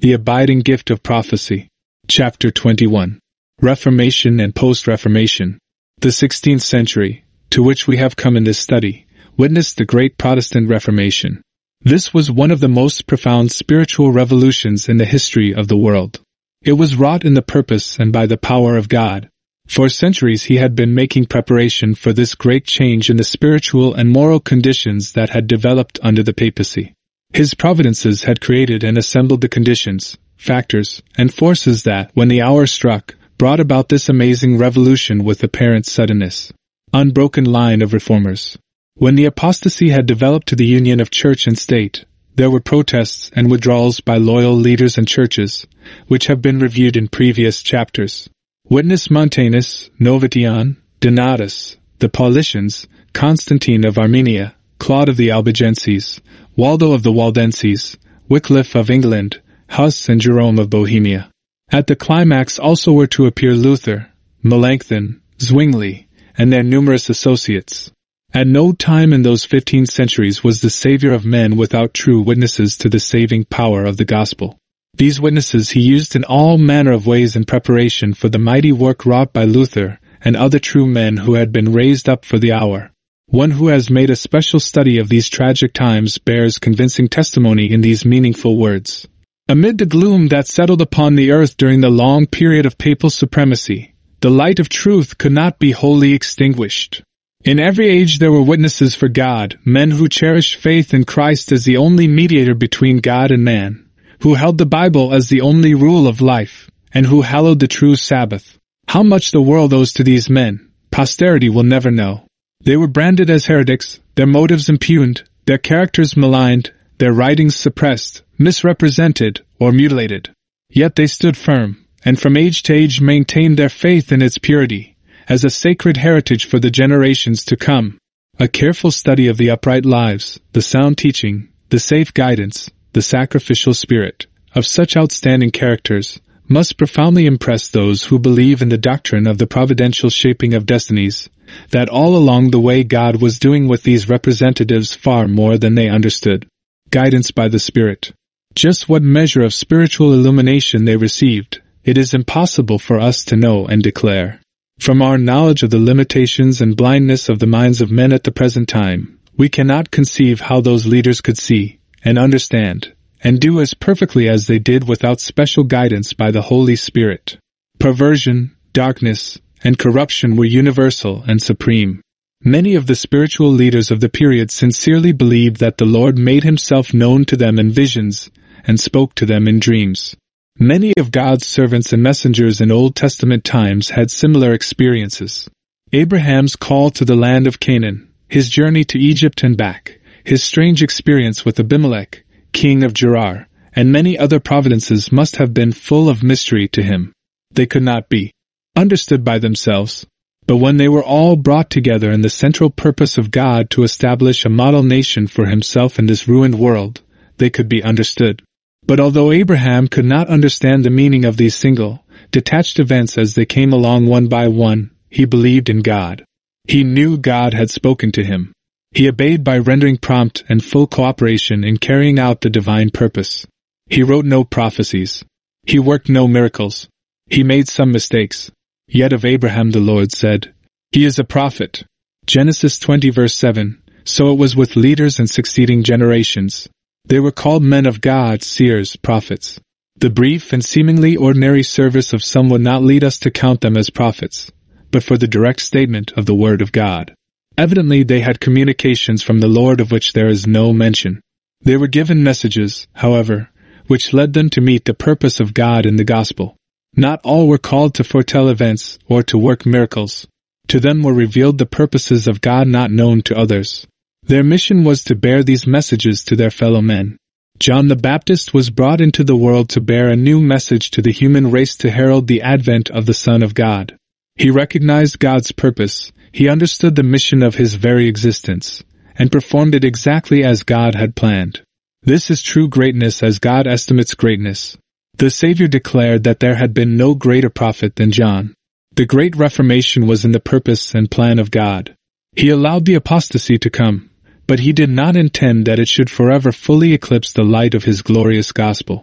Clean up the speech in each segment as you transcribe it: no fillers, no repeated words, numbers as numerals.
The Abiding Gift of Prophecy. Chapter 21. Reformation and Post-Reformation. The 16th century, to which we have come in this study, witnessed the Great Protestant Reformation. This was one of the most profound spiritual revolutions in the history of the world. It was wrought in the purpose and by the power of God. For centuries he had been making preparation for this great change in the spiritual and moral conditions that had developed under the papacy. His providences had created and assembled the conditions, factors, and forces that, when the hour struck, brought about this amazing revolution with apparent suddenness. Unbroken line of reformers. When the apostasy had developed to the union of church and state, there were protests and withdrawals by loyal leaders and churches, which have been reviewed in previous chapters. Witness Montanus, Novatian, Donatus, the Paulicians, Constantine of Armenia, Claude of the Albigenses, Waldo of the Waldenses, Wycliffe of England, Huss and Jerome of Bohemia. At the climax also were to appear Luther, Melanchthon, Zwingli, and their numerous associates. At no time in those 15 centuries was the Savior of men without true witnesses to the saving power of the gospel. These witnesses he used in all manner of ways in preparation for the mighty work wrought by Luther and other true men who had been raised up for the hour. One who has made a special study of these tragic times bears convincing testimony in these meaningful words. Amid the gloom that settled upon the earth during the long period of papal supremacy, the light of truth could not be wholly extinguished. In every age there were witnesses for God, men who cherished faith in Christ as the only mediator between God and man, who held the Bible as the only rule of life, and who hallowed the true Sabbath. How much the world owes to these men, posterity will never know. They were branded as heretics, their motives impugned, their characters maligned, their writings suppressed, misrepresented, or mutilated. Yet they stood firm, and from age to age maintained their faith in its purity, as a sacred heritage for the generations to come. A careful study of the upright lives, the sound teaching, the safe guidance, the sacrificial spirit, of such outstanding characters, must profoundly impress those who believe in the doctrine of the providential shaping of destinies, that all along the way God was doing with these representatives far more than they understood. Guidance by the Spirit. Just what measure of spiritual illumination they received, it is impossible for us to know and declare. From our knowledge of the limitations and blindness of the minds of men at the present time, we cannot conceive how those leaders could see, and understand, and do as perfectly as they did without special guidance by the Holy Spirit. Perversion, darkness, and corruption were universal and supreme. Many of the spiritual leaders of the period sincerely believed that the Lord made himself known to them in visions and spoke to them in dreams. Many of God's servants and messengers in Old Testament times had similar experiences. Abraham's call to the land of Canaan, his journey to Egypt and back, his strange experience with Abimelech, king of Gerar, and many other providences must have been full of mystery to him. They could not be understood by themselves, but when they were all brought together in the central purpose of God to establish a model nation for himself in this ruined world, they could be understood. But although Abraham could not understand the meaning of these single, detached events as they came along one by one, he believed in God. He knew God had spoken to him. He obeyed by rendering prompt and full cooperation in carrying out the divine purpose. He wrote no prophecies. He worked no miracles. He made some mistakes. Yet of Abraham the Lord said, "He is a prophet." Genesis 20 verse 7. So it was with leaders in succeeding generations. They were called men of God, seers, prophets. The brief and seemingly ordinary service of some would not lead us to count them as prophets, but for the direct statement of the Word of God. Evidently they had communications from the Lord of which there is no mention. They were given messages, however, which led them to meet the purpose of God in the gospel. Not all were called to foretell events or to work miracles. To them were revealed the purposes of God not known to others. Their mission was to bear these messages to their fellow men. John the Baptist was brought into the world to bear a new message to the human race to herald the advent of the Son of God. He recognized God's purpose, he understood the mission of his very existence, and performed it exactly as God had planned. This is true greatness as God estimates greatness. The Savior declared that there had been no greater prophet than John. The Great Reformation was in the purpose and plan of God. He allowed the apostasy to come, but he did not intend that it should forever fully eclipse the light of his glorious gospel.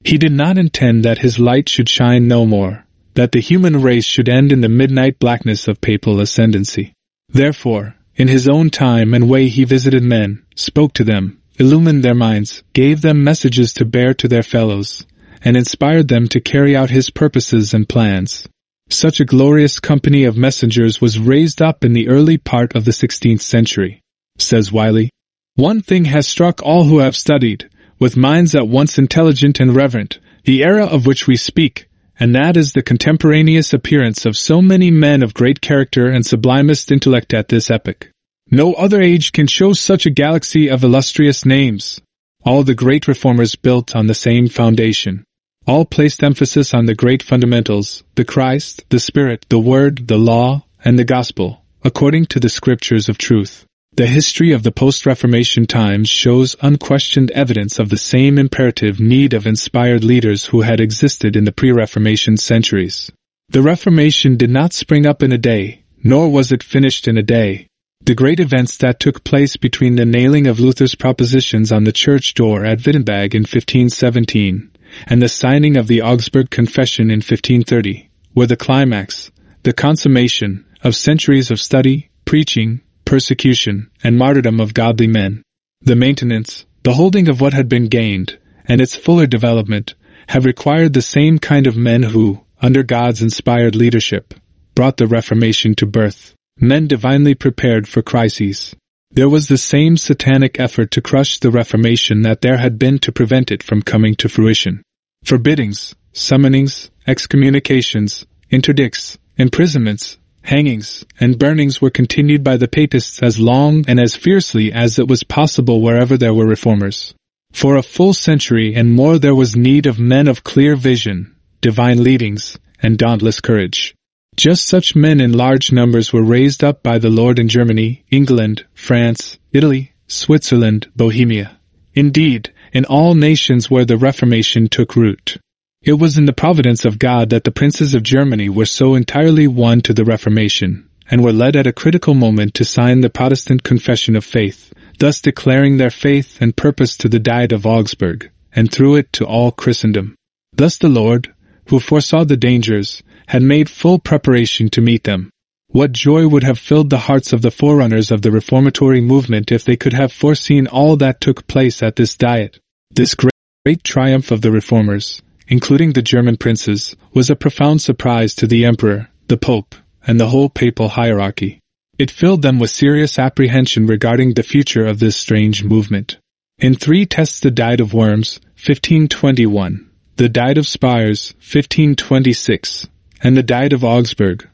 He did not intend that his light should shine no more, that the human race should end in the midnight blackness of papal ascendancy. Therefore, in his own time and way he visited men, spoke to them, illumined their minds, gave them messages to bear to their fellows, and inspired them to carry out his purposes and plans. Such a glorious company of messengers was raised up in the early part of the 16th century. Says Wiley, "One thing has struck all who have studied, with minds at once intelligent and reverent, the era of which we speak, and that is the contemporaneous appearance of so many men of great character and sublimest intellect at this epoch. No other age can show such a galaxy of illustrious names. All the great reformers built on the same foundation. All placed emphasis on the great fundamentals, the Christ, the Spirit, the Word, the Law, and the Gospel, according to the Scriptures of truth. The history of the post-Reformation times shows unquestioned evidence of the same imperative need of inspired leaders who had existed in the pre-Reformation centuries. The Reformation did not spring up in a day, nor was it finished in a day. The great events that took place between the nailing of Luther's propositions on the church door at Wittenberg in 1517 and the signing of the Augsburg Confession in 1530 were the climax, the consummation, of centuries of study, preaching, persecution, and martyrdom of godly men. The maintenance, the holding of what had been gained, and its fuller development, have required the same kind of men who, under God's inspired leadership, brought the Reformation to birth, men divinely prepared for crises. There was the same satanic effort to crush the Reformation that there had been to prevent it from coming to fruition. Forbiddings, summonings, excommunications, interdicts, imprisonments, hangings, and burnings were continued by the Papists as long and as fiercely as it was possible wherever there were reformers. For a full century and more there was need of men of clear vision, divine leadings, and dauntless courage. Just such men in large numbers were raised up by the Lord in Germany, England, France, Italy, Switzerland, Bohemia. Indeed, in all nations where the Reformation took root. It was in the providence of God that the princes of Germany were so entirely won to the Reformation, and were led at a critical moment to sign the Protestant Confession of Faith, thus declaring their faith and purpose to the Diet of Augsburg, and through it to all Christendom. Thus the Lord, who foresaw the dangers, had made full preparation to meet them. What joy would have filled the hearts of the forerunners of the reformatory movement if they could have foreseen all that took place at this Diet. This great triumph of the reformers, including the German princes, was a profound surprise to the emperor, the pope, and the whole papal hierarchy. It filled them with serious apprehension regarding the future of this strange movement. In 3 tests the Diet of Worms, 1521, the Diet of Spires, 1526, and the Diet of Augsburg,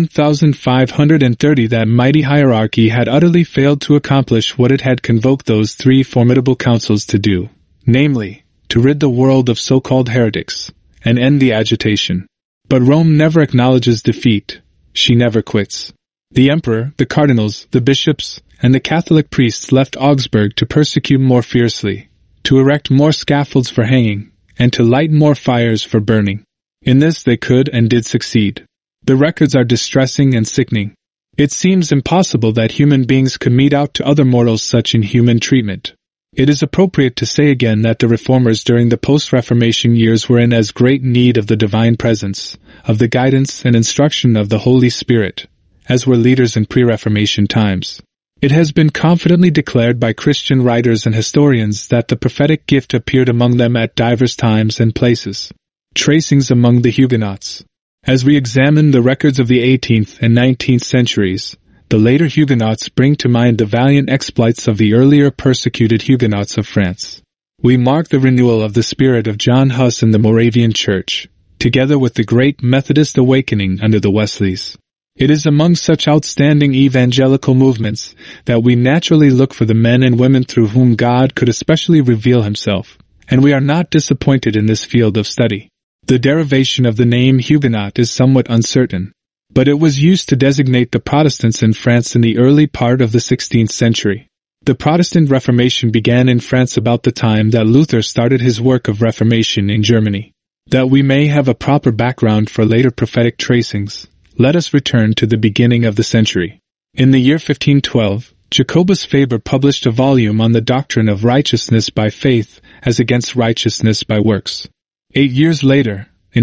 1530, that mighty hierarchy had utterly failed to accomplish what it had convoked those 3 formidable councils to do, namely, to rid the world of so-called heretics, and end the agitation. But Rome never acknowledges defeat. She never quits. The emperor, the cardinals, the bishops, and the Catholic priests left Augsburg to persecute more fiercely, to erect more scaffolds for hanging, and to light more fires for burning. In this they could and did succeed. The records are distressing and sickening. It seems impossible that human beings could mete out to other mortals such inhuman treatment. It is appropriate to say again that the reformers during the post-Reformation years were in as great need of the divine presence, of the guidance and instruction of the Holy Spirit, as were leaders in pre-Reformation times. It has been confidently declared by Christian writers and historians that the prophetic gift appeared among them at divers times and places. Tracings among the Huguenots. As we examine the records of the 18th and 19th centuries, the later Huguenots bring to mind the valiant exploits of the earlier persecuted Huguenots of France. We mark the renewal of the spirit of John Huss in the Moravian Church, together with the great Methodist awakening under the Wesleys. It is among such outstanding evangelical movements that we naturally look for the men and women through whom God could especially reveal himself, and we are not disappointed in this field of study. The derivation of the name Huguenot is somewhat uncertain, but it was used to designate the Protestants in France in the early part of the 16th century. The Protestant Reformation began in France about the time that Luther started his work of Reformation in Germany. That we may have a proper background for later prophetic tracings, let us return to the beginning of the century. In the year 1512, Jacobus Faber published a volume on the doctrine of righteousness by faith as against righteousness by works. 8 years later, in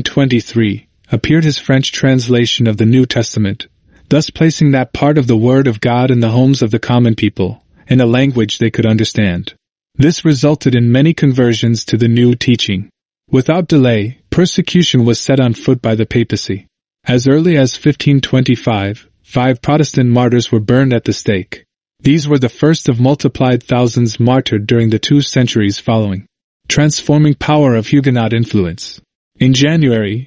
1523, appeared his French translation of the New Testament, thus placing that part of the Word of God in the homes of the common people, in a language they could understand. This resulted in many conversions to the new teaching. Without delay, persecution was set on foot by the papacy. As early as 1525, 5 Protestant martyrs were burned at the stake. These were the first of multiplied thousands martyred during the 2 centuries following. Transforming power of Huguenot influence. In January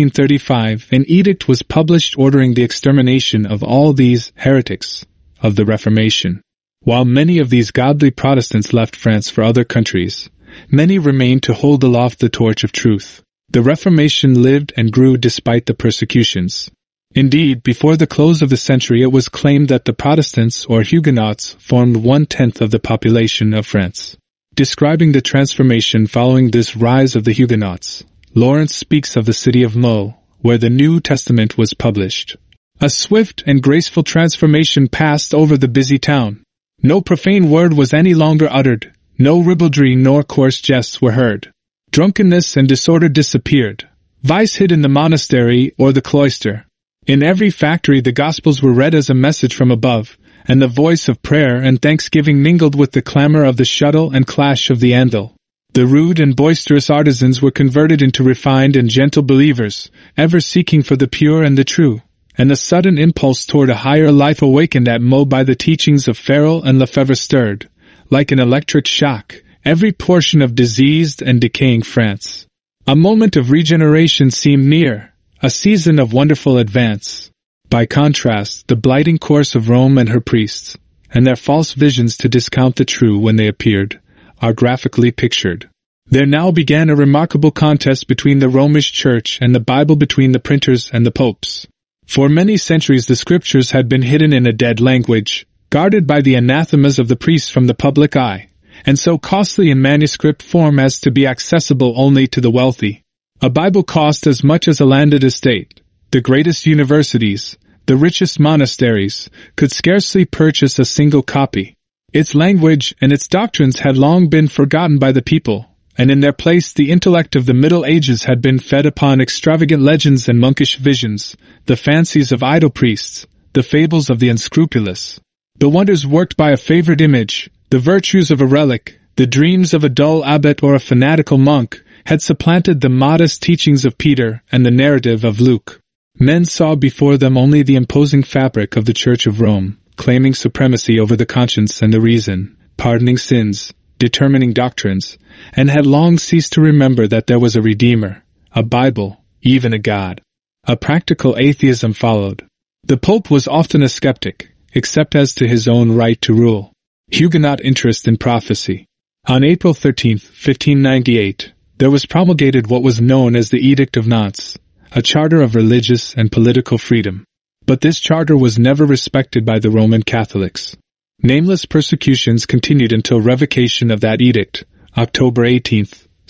1535, an edict was published ordering the extermination of all these heretics of the Reformation. While many of these godly Protestants left France for other countries, many remained to hold aloft the torch of truth. The Reformation lived and grew despite the persecutions. Indeed, before the close of the century it was claimed that the Protestants or Huguenots formed 1/10 of the population of France. Describing the transformation following this rise of the Huguenots, Lawrence speaks of the city of Meaux, where the New Testament was published. A swift and graceful transformation passed over the busy town. No profane word was any longer uttered, no ribaldry nor coarse jests were heard. Drunkenness and disorder disappeared. Vice hid in the monastery or the cloister. In every factory the Gospels were read as a message from above, and the voice of prayer and thanksgiving mingled with the clamor of the shuttle and clash of the anvil. The rude and boisterous artisans were converted into refined and gentle believers, ever seeking for the pure and the true, and a sudden impulse toward a higher life awakened at Meaux by the teachings of Farel and Lefebvre stirred, like an electric shock, every portion of diseased and decaying France. A moment of regeneration seemed near, a season of wonderful advance. By contrast, the blighting course of Rome and her priests, and their false visions to discount the true when they appeared, are graphically pictured. There now began a remarkable contest between the Romish Church and the Bible, between the printers and the popes. For many centuries the scriptures had been hidden in a dead language, guarded by the anathemas of the priests from the public eye, and so costly in manuscript form as to be accessible only to the wealthy. A Bible cost as much as a landed estate. The greatest universities, the richest monasteries, could scarcely purchase a single copy. Its language and its doctrines had long been forgotten by the people, and in their place the intellect of the Middle Ages had been fed upon extravagant legends and monkish visions, the fancies of idle priests, the fables of the unscrupulous, the wonders worked by a favorite image, the virtues of a relic, the dreams of a dull abbot or a fanatical monk, had supplanted the modest teachings of Peter and the narrative of Luke. Men saw before them only the imposing fabric of the Church of Rome, claiming supremacy over the conscience and the reason, pardoning sins, determining doctrines, and had long ceased to remember that there was a Redeemer, a Bible, even a God. A practical atheism followed. The Pope was often a skeptic, except as to his own right to rule. Huguenot interest in prophecy. On April 13, 1598, there was promulgated what was known as the Edict of Nantes, a charter of religious and political freedom. But this charter was never respected by the Roman Catholics. Nameless persecutions continued until revocation of that edict, October 18,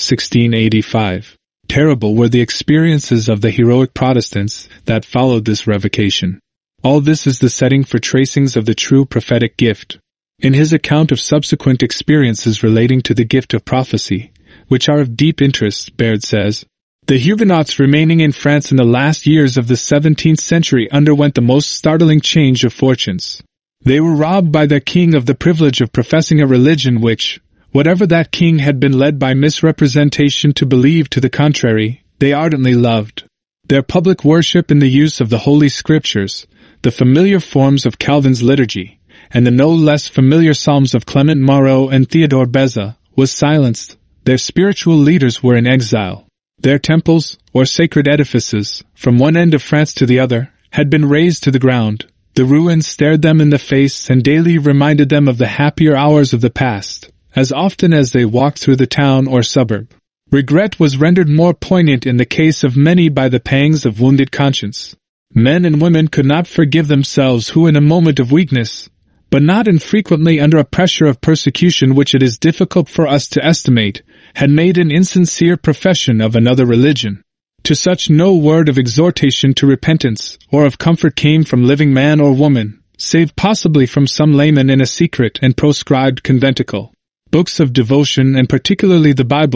1685. Terrible were the experiences of the heroic Protestants that followed this revocation. All this is the setting for tracings of the true prophetic gift. In his account of subsequent experiences relating to the gift of prophecy, which are of deep interest, Baird says, "The Huguenots remaining in France in the last years of the 17th century underwent the most startling change of fortunes. They were robbed by their king of the privilege of professing a religion which, whatever that king had been led by misrepresentation to believe to the contrary, they ardently loved. Their public worship in the use of the Holy Scriptures, the familiar forms of Calvin's liturgy, and the no less familiar psalms of Clement Marot and Theodore Beza, was silenced. Their spiritual leaders were in exile. Their temples, or sacred edifices, from one end of France to the other, had been razed to the ground. The ruins stared them in the face and daily reminded them of the happier hours of the past, as often as they walked through the town or suburb. Regret was rendered more poignant in the case of many by the pangs of wounded conscience. Men and women could not forgive themselves who in a moment of weakness, but not infrequently under a pressure of persecution which it is difficult for us to estimate, had made an insincere profession of another religion. To such no word of exhortation to repentance or of comfort came from living man or woman, save possibly from some layman in a secret and proscribed conventicle. Books of devotion, and particularly the Bible,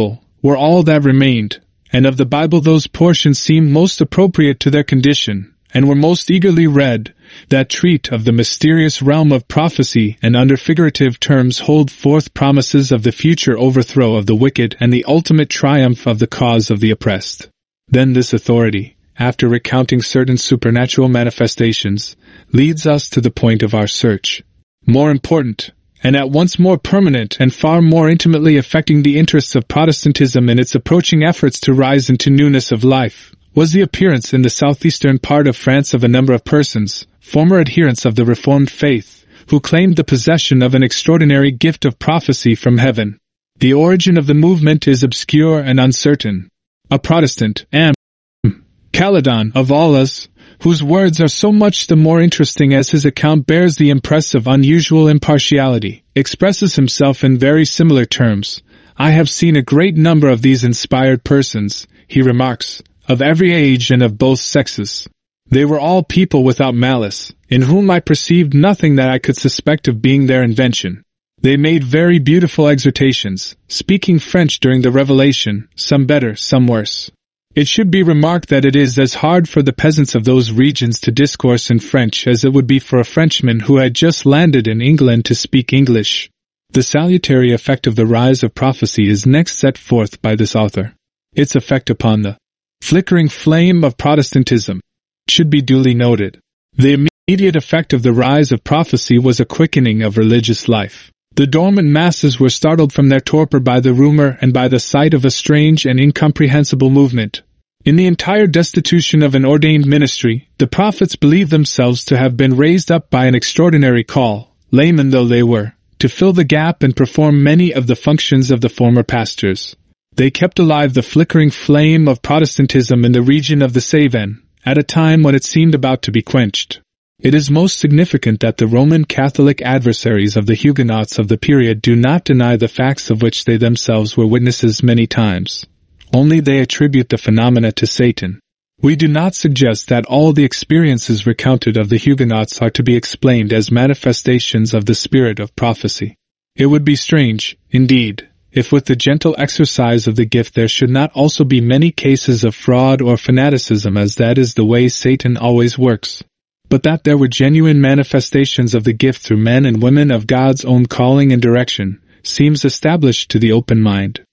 were all that remained, and of the Bible those portions seemed most appropriate to their condition, and were most eagerly read, that treat of the mysterious realm of prophecy and under figurative terms hold forth promises of the future overthrow of the wicked and the ultimate triumph of the cause of the oppressed. Then this authority, after recounting certain supernatural manifestations, leads us to the point of our search. More important, and at once more permanent and far more intimately affecting the interests of Protestantism in its approaching efforts to rise into newness of life, was the appearance in the southeastern part of France of a number of persons, former adherents of the Reformed faith, who claimed the possession of an extraordinary gift of prophecy from heaven. The origin of the movement is obscure and uncertain. A Protestant, M. Caledon of Aulas, whose words are so much the more interesting as his account bears the impress of unusual impartiality, expresses himself in very similar terms. "I have seen a great number of these inspired persons," he remarks, "of every age and of both sexes. They were all people without malice, in whom I perceived nothing that I could suspect of being their invention. They made very beautiful exhortations, speaking French during the revelation, some better, some worse. It should be remarked that it is as hard for the peasants of those regions to discourse in French as it would be for a Frenchman who had just landed in England to speak English." The salutary effect of the rise of prophecy is next set forth by this author. Its effect upon the flickering flame of Protestantism should be duly noted. The immediate effect of the rise of prophecy was a quickening of religious life. The dormant masses were startled from their torpor by the rumor and by the sight of a strange and incomprehensible movement. In the entire destitution of an ordained ministry, the prophets believed themselves to have been raised up by an extraordinary call, laymen though they were, to fill the gap and perform many of the functions of the former pastors. They kept alive the flickering flame of Protestantism in the region of the Cevennes, at a time when it seemed about to be quenched. It is most significant that the Roman Catholic adversaries of the Huguenots of the period do not deny the facts of which they themselves were witnesses many times. Only they attribute the phenomena to Satan. We do not suggest that all the experiences recounted of the Huguenots are to be explained as manifestations of the spirit of prophecy. It would be strange, indeed, if with the gentle exercise of the gift there should not also be many cases of fraud or fanaticism, as that is the way Satan always works. But that there were genuine manifestations of the gift through men and women of God's own calling and direction, seems established to the open mind.